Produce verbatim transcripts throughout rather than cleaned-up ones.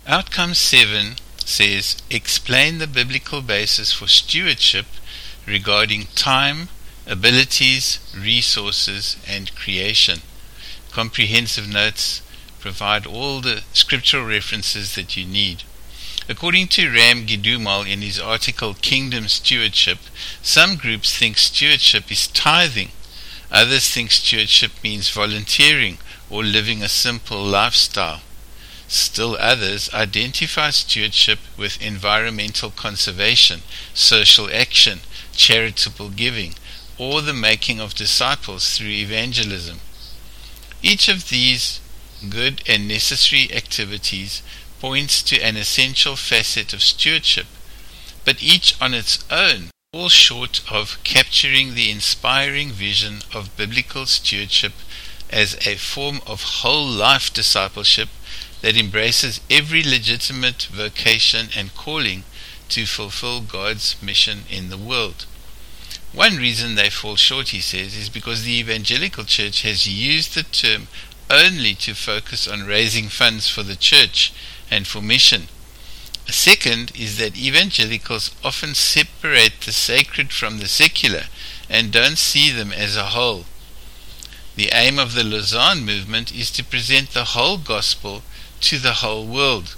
Outcome seven says, explain the biblical basis for stewardship regarding time, abilities, resources, and creation. Comprehensive notes provide all the scriptural references that you need. According to Ram Gidumal in his article Kingdom Stewardship, some groups think stewardship is tithing. Others think stewardship means volunteering or living a simple lifestyle. Still others identify stewardship with environmental conservation, social action, charitable giving, or the making of disciples through evangelism. Each of these good and necessary activities points to an essential facet of stewardship, but each on its own falls short of capturing the inspiring vision of biblical stewardship as a form of whole life discipleship that embraces every legitimate vocation and calling to fulfill God's mission in the world. One reason they fall short, he says, is because the evangelical church has used the term only to focus on raising funds for the church and for mission. A second is that evangelicals often separate the sacred from the secular and don't see them as a whole. The aim of the Lausanne movement is to present the whole gospel to the whole world.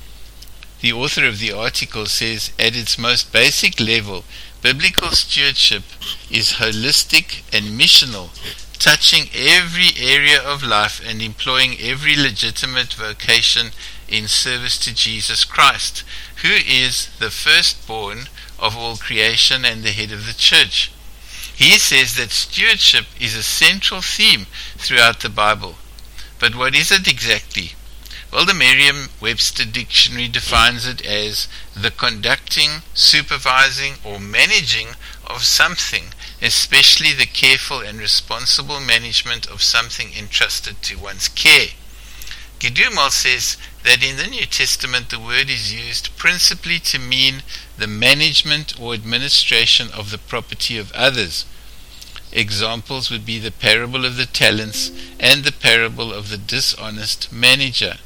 The author of the article says, at its most basic level, biblical stewardship is holistic and missional, touching every area of life and employing every legitimate vocation in service to Jesus Christ, who is the firstborn of all creation and the head of the church. He says that stewardship is a central theme throughout the Bible. But what is it exactly? Well, the Merriam-Webster Dictionary defines it as the conducting, supervising, or managing of something, especially the careful and responsible management of something entrusted to one's care. Gidumal says that in the New Testament the word is used principally to mean the management or administration of the property of others. Examples would be the parable of the talents and the parable of the dishonest manager.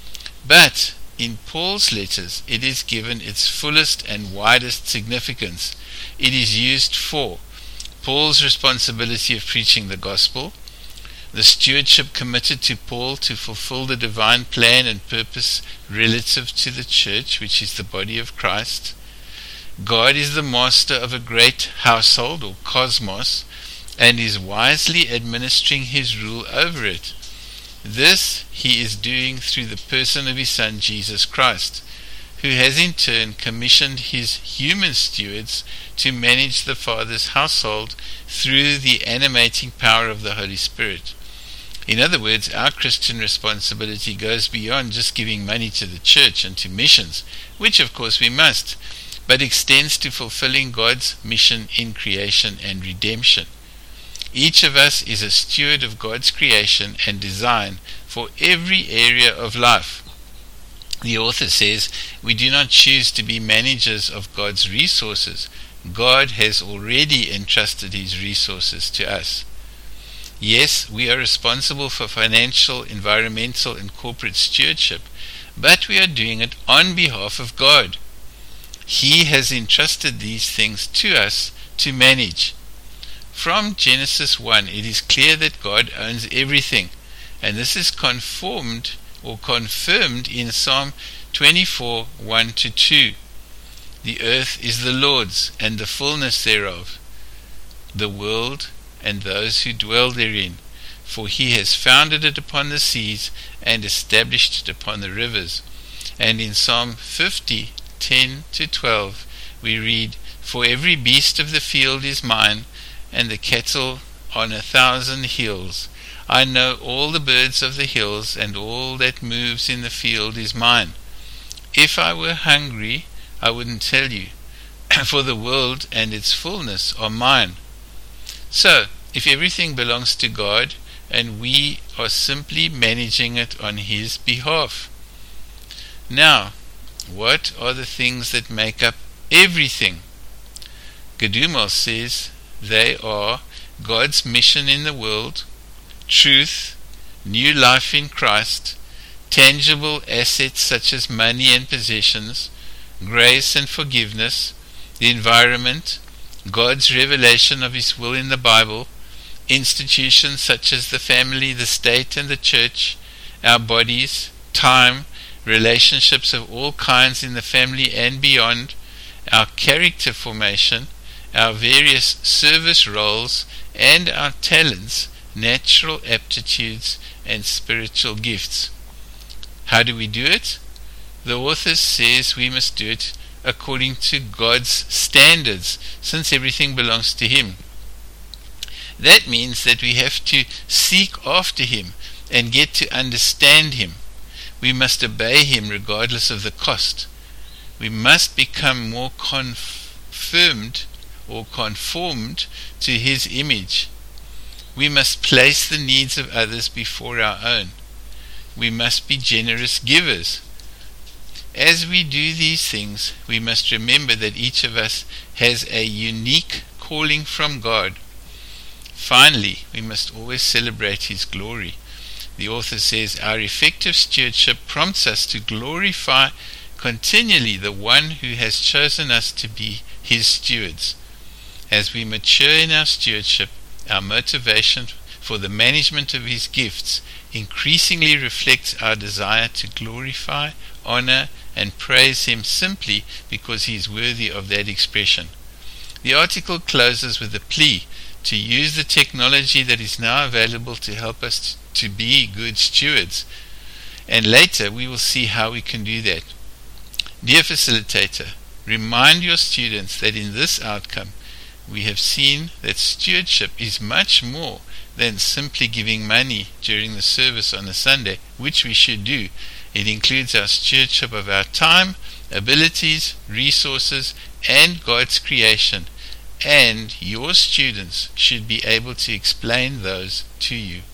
But in Paul's letters it is given its fullest and widest significance. It is used for Paul's responsibility of preaching the gospel, the stewardship committed to Paul to fulfill the divine plan and purpose relative to the church, which is the body of Christ. God is the master of a great household or cosmos and is wisely administering his rule over it. This he is doing through the person of his Son Jesus Christ, who has in turn commissioned his human stewards to manage the Father's household through the animating power of the Holy Spirit. In other words, our Christian responsibility goes beyond just giving money to the church and to missions, which of course we must, but extends to fulfilling God's mission in creation and redemption. Each of us is a steward of God's creation and design for every area of life. The author says, we do not choose to be managers of God's resources. God has already entrusted his resources to us. Yes, we are responsible for financial, environmental, and corporate stewardship, but we are doing it on behalf of God. He has entrusted these things to us to manage. From Genesis one, it is clear that God owns everything, and this is conformed or confirmed in Psalm twenty-four, one to two. The earth is the Lord's, and the fullness thereof, the world and those who dwell therein. For he has founded it upon the seas, and established it upon the rivers. And in Psalm fifty, ten to twelve, we read, For every beast of the field is mine, and the cattle on a thousand hills. I know all the birds of the hills, and all that moves in the field is mine. If I were hungry, I wouldn't tell you, for the world and its fullness are mine. So, if everything belongs to God, and we are simply managing it on his behalf. Now, what are the things that make up everything? Gidumal says they are God's mission in the world, truth, new life in Christ, tangible assets such as money and possessions, grace and forgiveness, the environment, God's revelation of His will in the Bible, institutions such as the family, the state, and the church, our bodies, time, relationships of all kinds in the family and beyond, our character formation, our various service roles, and our talents, natural aptitudes, and spiritual gifts. How do we do it? The author says we must do it according to God's standards, since everything belongs to Him. That means that we have to seek after Him and get to understand Him. We must obey Him regardless of the cost. We must become more confirmed or conformed to His image. We must place the needs of others before our own. We must be generous givers. As we do these things, we must remember that each of us has a unique calling from God. Finally, we must always celebrate His glory. The author says, our effective stewardship prompts us to glorify continually the one who has chosen us to be His stewards. As we mature in our stewardship, our motivation for the management of His gifts increasingly reflects our desire to glorify, honor, and praise Him simply because He is worthy of that expression. The article closes with a plea to use the technology that is now available to help us to be good stewards, and later we will see how we can do that. Dear facilitator, remind your students that in this outcome we have seen that stewardship is much more than simply giving money during the service on a Sunday, which we should do. It includes our stewardship of our time, abilities, resources, and God's creation, and your students should be able to explain those to you.